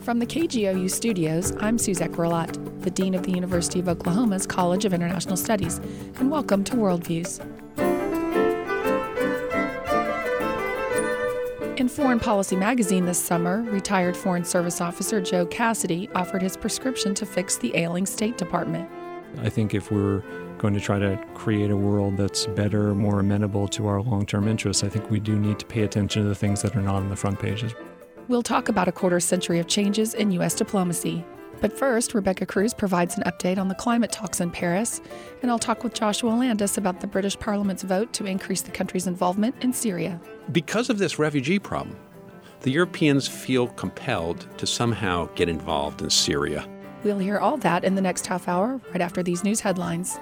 From the KGOU studios, I'm Suzette Grillat, the Dean of the University of Oklahoma's College of International Studies, and welcome to Worldviews. In Foreign Policy magazine this summer, retired Foreign Service Officer Joe Cassidy offered his prescription to fix the ailing State Department. I think if we're going to try to create a world that's better, more amenable to our long-term interests, I think we do need to pay attention to the things that are not on the front pages. We'll talk about a quarter century of changes in U.S. diplomacy. But first, Rebecca Cruz provides an update on the climate talks in Paris, and I'll talk with Joshua Landis about the British Parliament's vote to increase the country's involvement in Syria. Because of this refugee problem, the Europeans feel compelled to somehow get involved in Syria. We'll hear all that in the next half hour, right after these news headlines.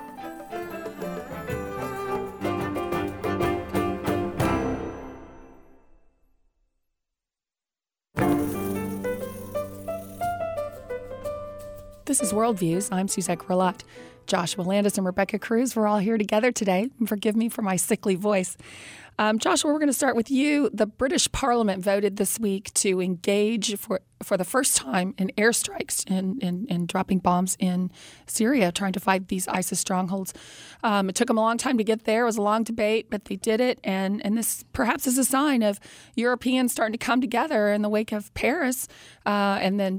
This is Worldviews. I'm Suzette Grillat. Joshua Landis and Rebecca Cruz, we're all here together today. Forgive me for my sickly voice. Joshua, we're going to start with you. The British Parliament voted this week to engage for the first time in airstrikes and dropping bombs in Syria, trying to fight these ISIS strongholds. It took them a long time to get there. It was a long debate, but they did it. And this perhaps is a sign of Europeans starting to come together in the wake of Paris and then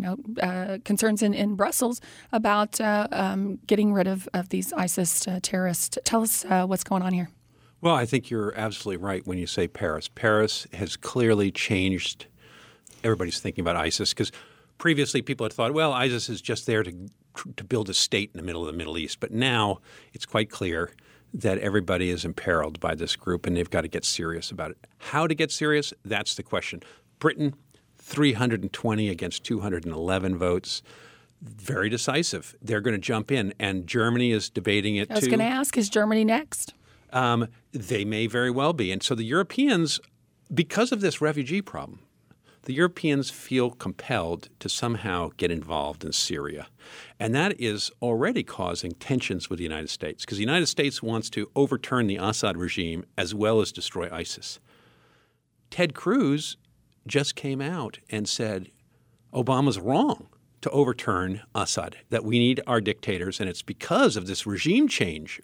concerns in Brussels about getting rid of these ISIS terrorists. Tell us what's going on here. Well, I think you're absolutely right when you say Paris. Paris has clearly changed everybody's thinking about ISIS, because previously people had thought, well, ISIS is just there to build a state in the middle of the Middle East. But now it's quite clear that everybody is imperiled by this group, and they've got to get serious about it. How to get serious? That's the question. Britain, 320 against 211 votes. Very decisive. They're going to jump in, and Germany is debating it too. I was going to ask, is Germany next? They may very well be. And so the Europeans, because of this refugee problem, the Europeans feel compelled to somehow get involved in Syria. And that is already causing tensions with the United States, because the United States wants to overturn the Assad regime as well as destroy ISIS. Ted Cruz just came out and said Obama's wrong to overturn Assad, that we need our dictators, and it's because of this regime change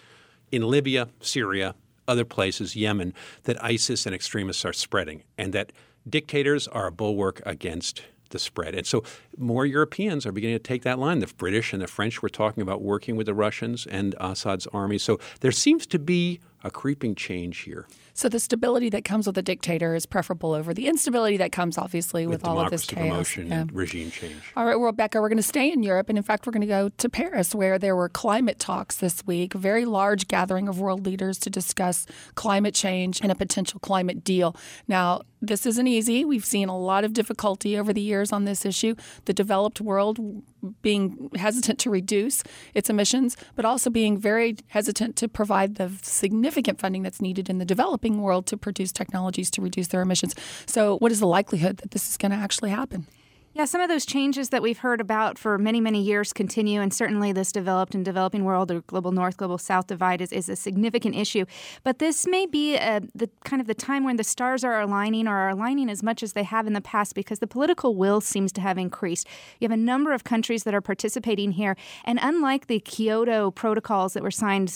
in Libya, Syria, other places, Yemen, that ISIS and extremists are spreading, and that dictators are a bulwark against the spread. And so more Europeans are beginning to take that line. The British and the French were talking about working with the Russians and Assad's army. So there seems to be a creeping change here. So the stability that comes with a dictator is preferable over the instability that comes, obviously, with all of this chaos. Promotion and regime change. All right, well, Rebecca, we're going to stay in Europe. And in fact, we're going to go to Paris, where there were climate talks this week, a very large gathering of world leaders to discuss climate change and a potential climate deal. Now, this isn't easy. We've seen a lot of difficulty over the years on this issue. The developed world being hesitant to reduce its emissions, but also being very hesitant to provide the significant funding that's needed in the developing world to produce technologies to reduce their emissions. So what is the likelihood that this is going to actually happen? Yeah, some of those changes that we've heard about for many, many years continue, and certainly this developed and developing world, or global north, global south divide is a significant issue. But this may be the time when the stars are aligning, or are aligning as much as they have in the past, because the political will seems to have increased. You have a number of countries that are participating here, and unlike the Kyoto protocols that were signed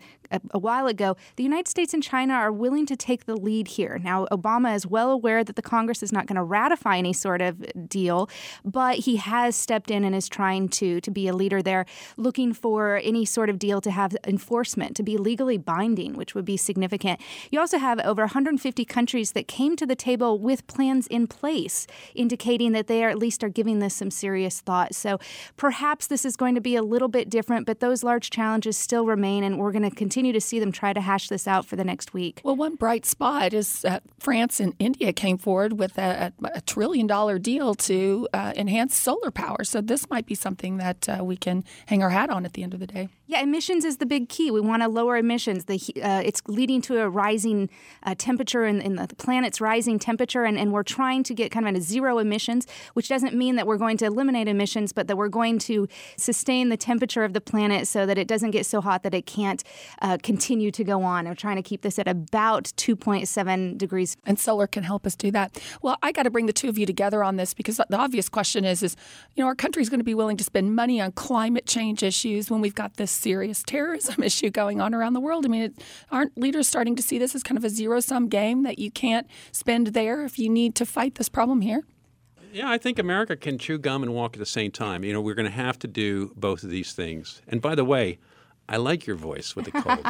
a while ago, the United States and China are willing to take the lead here. Now, Obama is well aware that the Congress is not going to ratify any sort of deal, but he has stepped in and is trying to be a leader there, looking for any sort of deal to have enforcement, to be legally binding, which would be significant. You also have over 150 countries that came to the table with plans in place, indicating that they at least are giving this some serious thought. So perhaps this is going to be a little bit different, but those large challenges still remain, and we're going to continue to see them try to hash this out for the next week. Well, one bright spot is that France and India came forward with a $1 trillion deal to enhance solar power. So this might be something that we can hang our hat on at the end of the day. Yeah, emissions is the big key. We want to lower emissions. It's leading to a rising temperature in the planet's rising temperature, and we're trying to get kind of a zero emissions, which doesn't mean that we're going to eliminate emissions, but that we're going to sustain the temperature of the planet so that it doesn't get so hot that it can't continue to go on. We're trying to keep this at about 2.7 degrees. And solar can help us do that. Well, I got to bring the two of you together on this because the obvious question is, our country's going to be willing to spend money on climate change issues when we've got this serious terrorism issue going on around the world. I mean, aren't leaders starting to see this as kind of a zero-sum game that you can't spend there if you need to fight this problem here? Yeah, I think America can chew gum and walk at the same time. We're going to have to do both of these things. And by the way, I like your voice with the cold.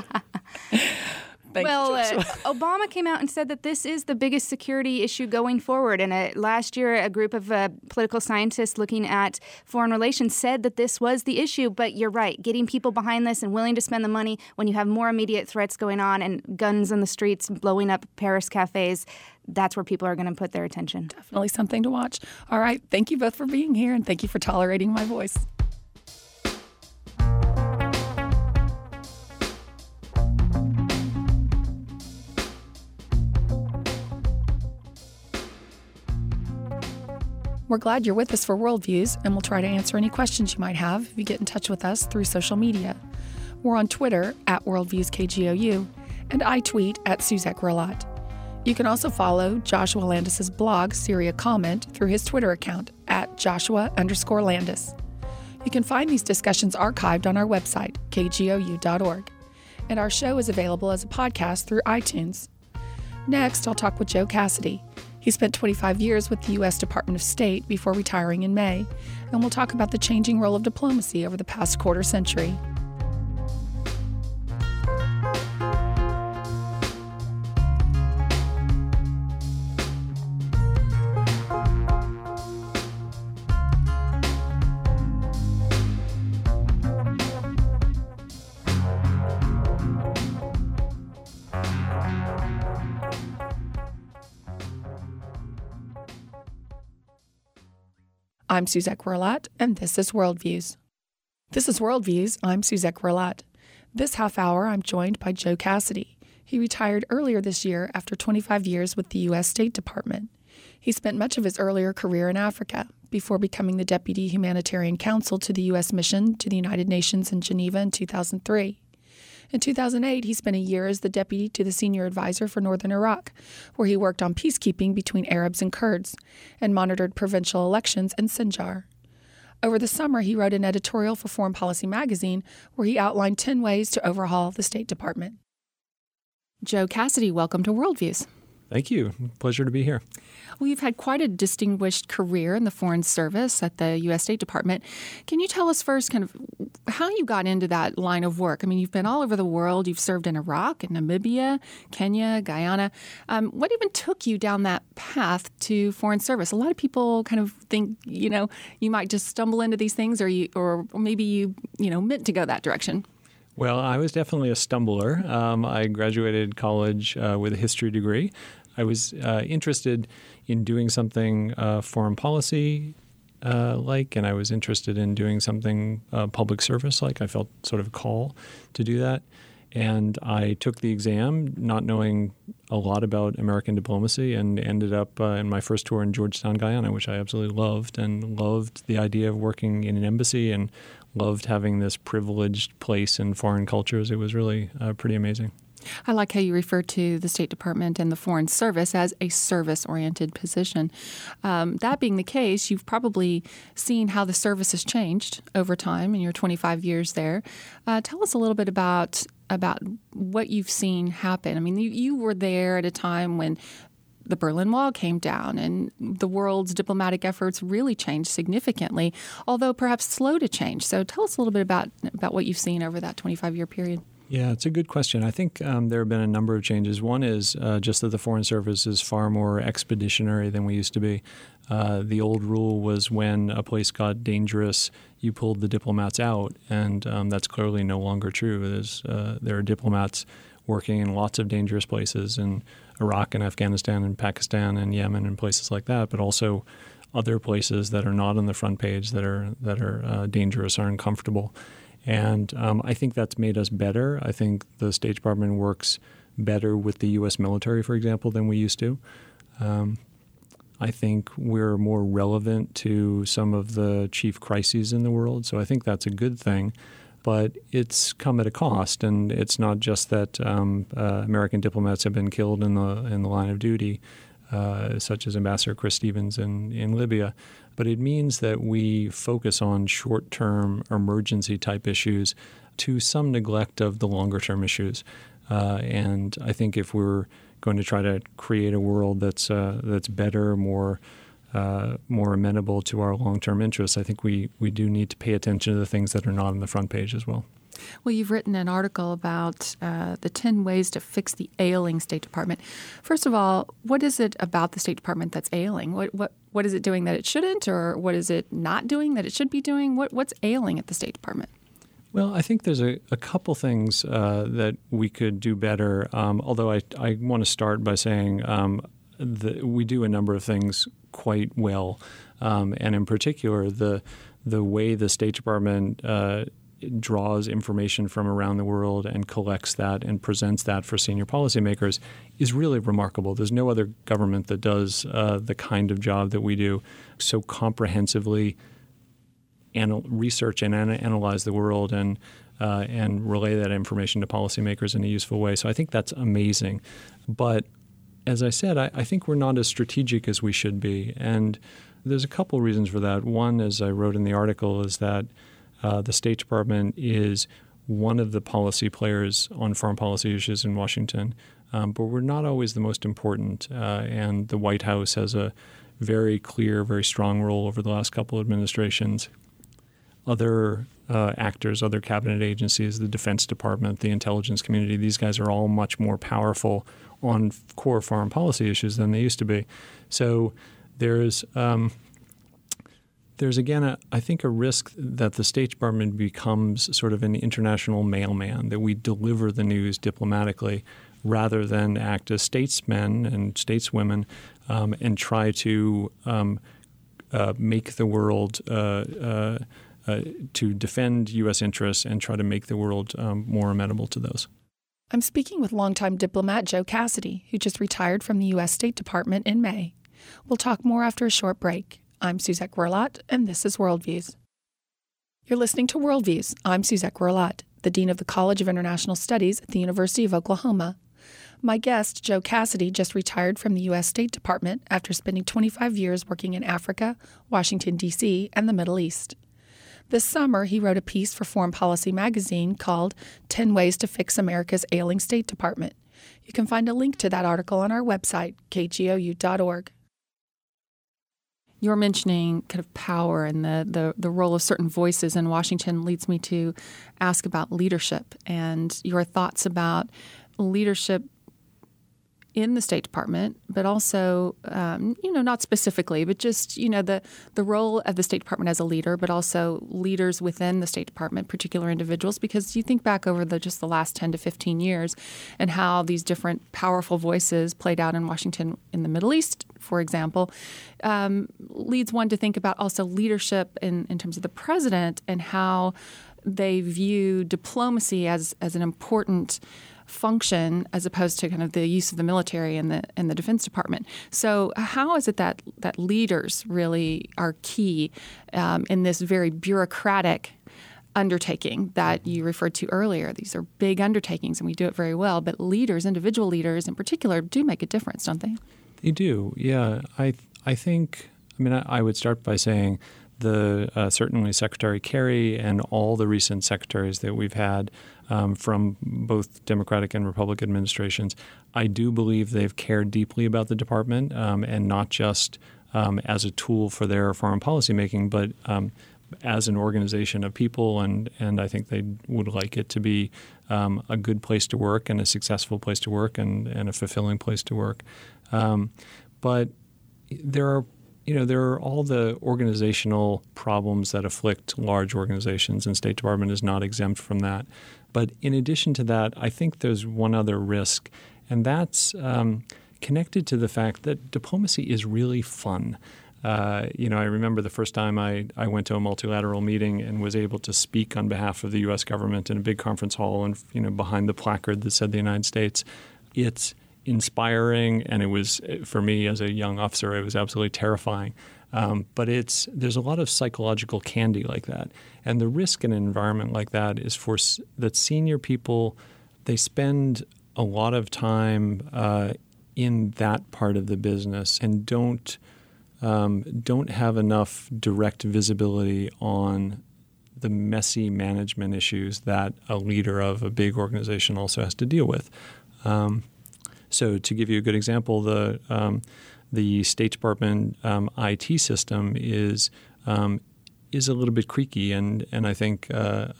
Obama came out and said that this is the biggest security issue going forward. And last year, a group of political scientists looking at foreign relations said that this was the issue. But you're right, getting people behind this and willing to spend the money when you have more immediate threats going on and guns in the streets, blowing up Paris cafes, that's where people are going to put their attention. Definitely something to watch. All right. Thank you both for being here, and thank you for tolerating my voice. We're glad you're with us for Worldviews, and we'll try to answer any questions you might have if you get in touch with us through social media. We're on Twitter at WorldviewsKGOU, and I tweet at Suzette Grillat. You can also follow Joshua Landis' blog, Syria Comment, through his Twitter account at Joshua_Landis. You can find these discussions archived on our website, kgou.org. And our show is available as a podcast through iTunes. Next, I'll talk with Joe Cassidy. He spent 25 years with the U.S. Department of State before retiring in May, and we'll talk about the changing role of diplomacy over the past quarter century. I'm Suzette Grillat, and this is Worldviews. This is Worldviews. I'm Suzette Grillat. This half hour, I'm joined by Joe Cassidy. He retired earlier this year after 25 years with the U.S. State Department. He spent much of his earlier career in Africa before becoming the Deputy Humanitarian Counsel to the U.S. Mission to the United Nations in Geneva in 2003. In 2008, he spent a year as the deputy to the senior advisor for northern Iraq, where he worked on peacekeeping between Arabs and Kurds and monitored provincial elections in Sinjar. Over the summer, he wrote an editorial for Foreign Policy magazine where he outlined 10 ways to overhaul the State Department. Joe Cassidy, welcome to Worldviews. Thank you. Pleasure to be here. Well, you've had quite a distinguished career in the Foreign Service at the U.S. State Department. Can you tell us first kind of how you got into that line of work? I mean, you've been all over the world. You've served in Iraq, in Namibia, Kenya, Guyana. What even took you down that path to Foreign Service? A lot of people kind of think, you might just stumble into these things or maybe you meant to go that direction. Well, I was definitely a stumbler. I graduated college with a history degree. I was interested in doing something foreign policy and I was interested in doing something public service like. I felt sort of a call to do that. And I took the exam not knowing a lot about American diplomacy and ended up in my first tour in Georgetown, Guyana, which I absolutely loved, and loved the idea of working in an embassy and loved having this privileged place in foreign cultures. It was really pretty amazing. I like how you refer to the State Department and the Foreign Service as a service-oriented position. That being the case, you've probably seen how the service has changed over time in your 25 years there. Tell us a little bit about what you've seen happen. I mean, you were there at a time when the Berlin Wall came down and the world's diplomatic efforts really changed significantly, although perhaps slow to change. So tell us a little bit about what you've seen over that 25-year period. Yeah, it's a good question. I think there have been a number of changes. One is just that the Foreign Service is far more expeditionary than we used to be. The old rule was when a place got dangerous, you pulled the diplomats out, and that's clearly no longer true. There are diplomats working in lots of dangerous places in Iraq and Afghanistan and Pakistan and Yemen and places like that, but also other places that are not on the front page that are dangerous or uncomfortable. And I think that's made us better. I think the State Department works better with the U.S. military, for example, than we used to. I think we're more relevant to some of the chief crises in the world, so I think that's a good thing. But it's come at a cost, and it's not just that American diplomats have been killed in the line of duty, such as Ambassador Chris Stevens in Libya, but it means that we focus on short-term emergency-type issues to some neglect of the longer-term issues. And I think if we're going to try to create a world that's better, more amenable to our long-term interests, I think we do need to pay attention to the things that are not on the front page as well. Well, you've written an article about the 10 ways to fix the ailing State Department. First of all, what is it about the State Department that's ailing? What is it doing that it shouldn't, or what is it not doing that it should be doing? What's ailing at the State Department? Well, I think there's a couple things that we could do better, although I want to start by saying we do a number of things quite well, and in particular, the way the State Department draws information from around the world and collects that and presents that for senior policymakers is really remarkable. There's no other government that does the kind of job that we do so comprehensively research and analyze the world and relay that information to policymakers in a useful way. So I think that's amazing. But as I said, I think we're not as strategic as we should be. And there's a couple reasons for that. One, as I wrote in the article, is that the State Department is one of the policy players on foreign policy issues in Washington, but we're not always the most important. And the White House has a very clear, very strong role over the last couple of administrations. Other actors, other cabinet agencies, the Defense Department, the intelligence community, these guys are all much more powerful on core foreign policy issues than they used to be. So there's again, I think, a risk that the State Department becomes sort of an international mailman, that we deliver the news diplomatically rather than act as statesmen and stateswomen and try to make the world to defend U.S. interests and try to make the world more amenable to those. I'm speaking with longtime diplomat Joe Cassidy, who just retired from the U.S. State Department in May. We'll talk more after a short break. I'm Suzette Werlot, and this is Worldviews. You're listening to Worldviews. I'm Suzette Werlot, the Dean of the College of International Studies at the University of Oklahoma. My guest, Joe Cassidy, just retired from the U.S. State Department after spending 25 years working in Africa, Washington, D.C., and the Middle East. This summer, he wrote a piece for Foreign Policy magazine called 10 Ways to Fix America's Ailing State Department. You can find a link to that article on our website, kgou.org. You're mentioning kind of power and the role of certain voices in Washington leads me to ask about leadership and your thoughts about leadership in the State Department, but also, not specifically, but just, the role of the State Department as a leader, but also leaders within the State Department, particular individuals, because you think back over just the last 10 to 15 years and how these different powerful voices played out in Washington in the Middle East, for example, leads one to think about also leadership in terms of the president and how they view diplomacy as an important function as opposed to kind of the use of the military and the Defense Department. So how is it that leaders really are key in this very bureaucratic undertaking that you referred to earlier? These are big undertakings and we do it very well, but leaders, individual leaders in particular, do make a difference, don't they? They do, yeah. I think, I would start by saying certainly Secretary Kerry and all the recent secretaries that we've had from both Democratic and Republican administrations, I do believe they've cared deeply about the department and not just as a tool for their foreign policy making, but as an organization of people, and I think they would like it to be a good place to work and a successful place to work and a fulfilling place to work. But there are all the organizational problems that afflict large organizations, and State Department is not exempt from that. But in addition to that, I think there's one other risk, and that's connected to the fact that diplomacy is really fun. I remember the first time I went to a multilateral meeting and was able to speak on behalf of the U.S. government in a big conference hall and behind the placard that said the United States. It's inspiring, and it was, for me as a young officer, it was absolutely terrifying. But there's a lot of psychological candy like that. And the risk in an environment like that is that senior people, they spend a lot of time in that part of the business and don't have enough direct visibility on the messy management issues that a leader of a big organization also has to deal with. So to give you a good example, the State Department IT system is a little bit creaky, and I think it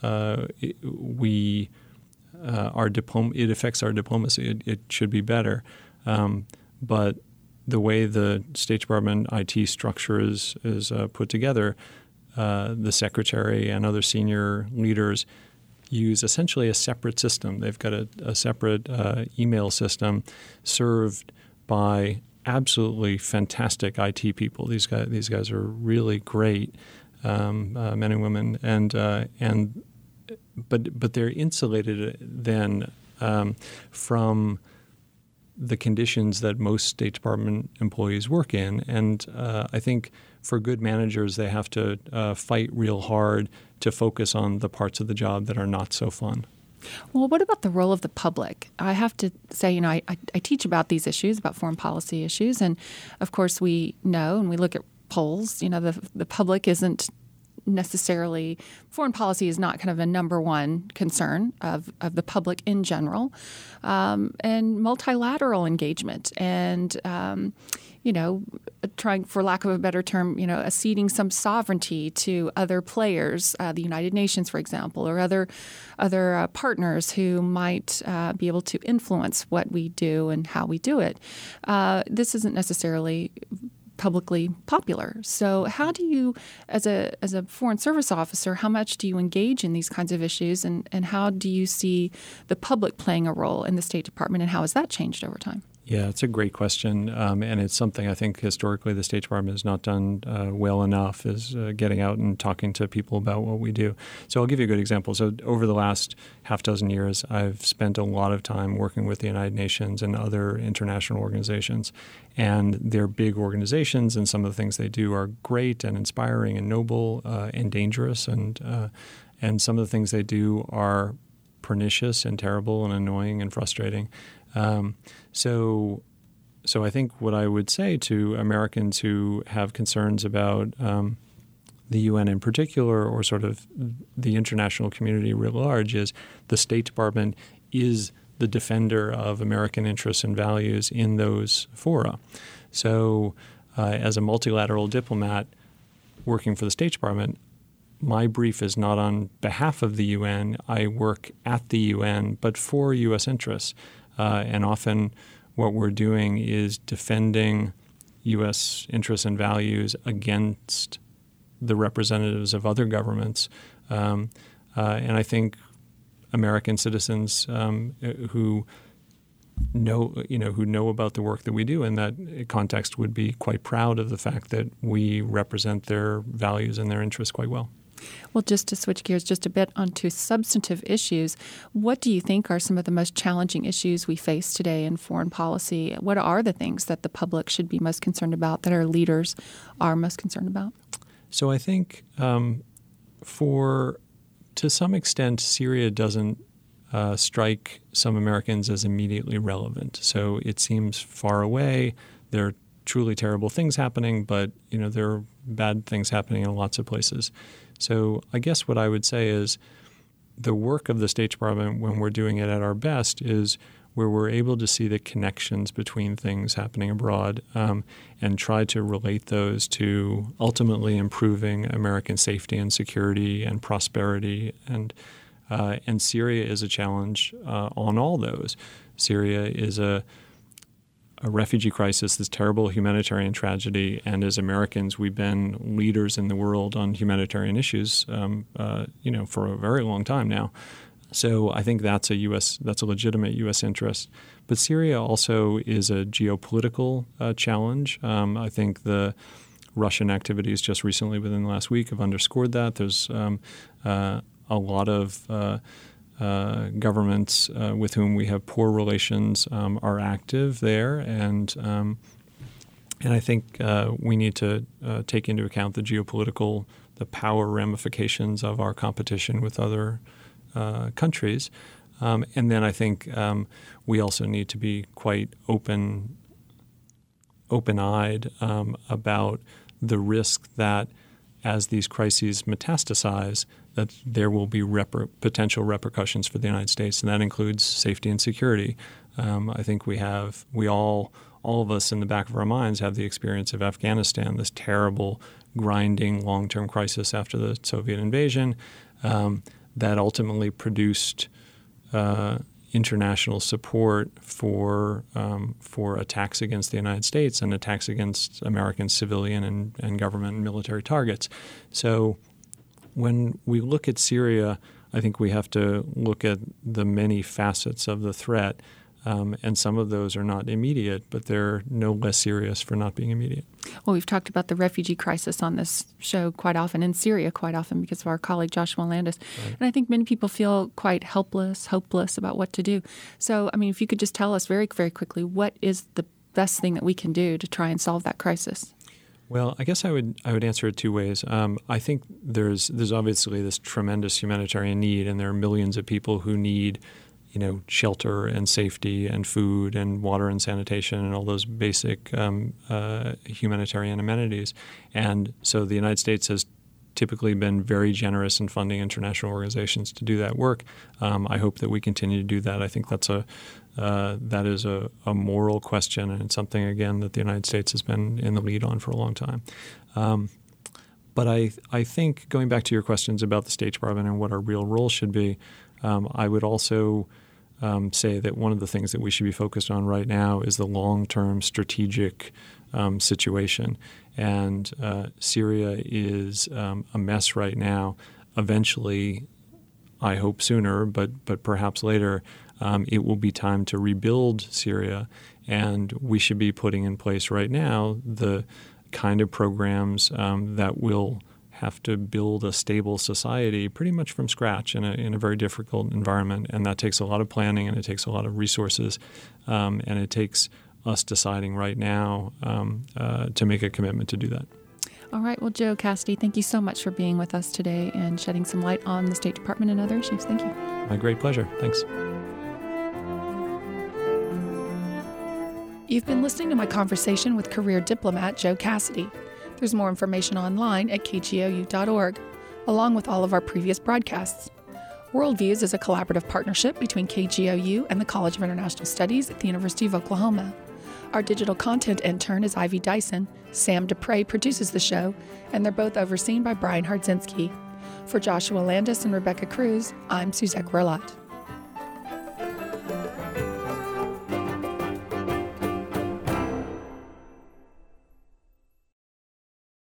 affects our diplomacy. It should be better, but the way the State Department IT structure is put together, the secretary and other senior leaders use essentially a separate system. They've got a separate email system served by absolutely fantastic IT people. These guys are really great men and women, but they're insulated then from the conditions that most State Department employees work in. And I think for good managers, they have to fight real hard to focus on the parts of the job that are not so fun. Well, what about the role of the public? I have to say, I teach about these issues, about foreign policy issues. And of course, we know and we look at polls, the public isn't necessarily, foreign policy is not kind of a number one concern of the public in general, and multilateral engagement and, trying, for lack of a better term, ceding some sovereignty to other players, the United Nations, for example, or other partners who might be able to influence what we do and how we do it. This isn't necessarily publicly popular. So how do you, as a Foreign Service officer, how much do you engage in these kinds of issues, and how do you see the public playing a role in the State Department, and how has that changed over time? Yeah, it's a great question, and it's something I think historically the State Department has not done well enough, is getting out and talking to people about what we do. So I'll give you a good example. So over the last half dozen years, I've spent a lot of time working with the United Nations and other international organizations, and they're big organizations, and some of the things they do are great and inspiring and noble and dangerous, and some of the things they do are pernicious and terrible and annoying and frustrating. So I think what I would say to Americans who have concerns about the UN in particular, or sort of the international community writ large, is the State Department is the defender of American interests and values in those fora. So as a multilateral diplomat working for the State Department, my brief is not on behalf of the UN. I work at the UN, but for U.S. interests. And often what we're doing is defending U.S. interests and values against the representatives of other governments. And I think American citizens who know about the work that we do in that context would be quite proud of the fact that we represent their values and their interests quite well. Well, just to switch gears just a bit onto substantive issues, what do you think are some of the most challenging issues we face today in foreign policy? What are the things that the public should be most concerned about, that our leaders are most concerned about? So I think to some extent, Syria doesn't strike some Americans as immediately relevant. So it seems far away. There are truly terrible things happening, but there are bad things happening in lots of places. So I guess what I would say is the work of the State Department, when we're doing it at our best, is where we're able to see the connections between things happening abroad and try to relate those to ultimately improving American safety and security and prosperity. And Syria is a challenge on all those. Syria is a refugee crisis, this terrible humanitarian tragedy, and as Americans, we've been leaders in the world on humanitarian issues, for a very long time now. So I think that's a legitimate U.S. interest. But Syria also is a geopolitical challenge. I think the Russian activities just recently, within the last week, have underscored that. There's a lot of governments with whom we have poor relations are active there, and I think we need to take into account the power ramifications of our competition with other countries. And then I think we also need to be quite open-eyed about the risk that as these crises metastasize, that there will be potential repercussions for the United States, and that includes safety and security. I think all of us in the back of our minds have the experience of Afghanistan, this terrible, grinding, long-term crisis after the Soviet invasion that ultimately produced international support for attacks against the United States and attacks against American civilian and government and military targets. So when we look at Syria, I think we have to look at the many facets of the threat, and some of those are not immediate, but they're no less serious for not being immediate. Well, we've talked about the refugee crisis on this show quite often, in Syria quite often, because of our colleague Joshua Landis. Right. And I think many people feel quite helpless, hopeless about what to do. So, I mean, if you could just tell us very, very quickly, what is the best thing that we can do to try and solve that crisis? Well, I guess I would answer it two ways. I think there's obviously this tremendous humanitarian need, and there are millions of people who need shelter and safety and food and water and sanitation and all those basic humanitarian amenities. And so the United States has typically been very generous in funding international organizations to do that work. I hope that we continue to do that. I think that is a moral question, and it's something, again, that the United States has been in the lead on for a long time. But I think, going back to your questions about the State Department and what our real role should be, I would also say that one of the things that we should be focused on right now is the long-term strategic situation. And Syria is a mess right now. Eventually, I hope sooner, but perhaps later, it will be time to rebuild Syria. And we should be putting in place right now the kind of programs that will have to build a stable society pretty much from scratch in a very difficult environment. And that takes a lot of planning, and it takes a lot of resources, and it takes us deciding right now to make a commitment to do that. All right. Well, Joe Cassidy, thank you so much for being with us today and shedding some light on the State Department and other issues. Thank you. My great pleasure. Thanks. You've been listening to my conversation with career diplomat Joe Cassidy. There's more information online at kgou.org, along with all of our previous broadcasts. Worldviews is a collaborative partnership between KGOU and the College of International Studies at the University of Oklahoma. Our digital content intern is Ivy Dyson. Sam Dupre produces the show, and they're both overseen by Brian Hardzinski. For Joshua Landis and Rebecca Cruz, I'm Suzette Grillot.